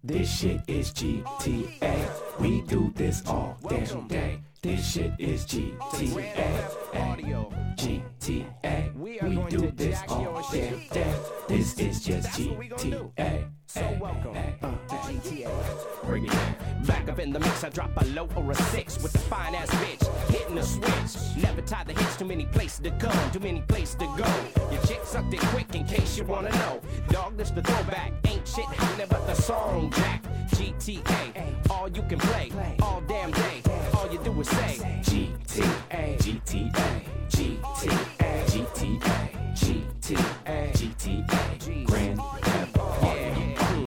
This shit is GTA. We do this all damn day. This shit is GTA. GTA. We do this all damn day. This is just GTA. So welcome to GTA. Bring it in. Back up in the mix, I drop a low or a 6 with the fine ass bitch hitting the switch. Never tie the hits, too many places to come, too many places to go. Your chick sucked it quick in case you wanna know. Dog, this the throwback, ain't shit happening but the song Jack. GTA, all you can play, all damn day. All you do is say GTA, GTA, GTA, GTA.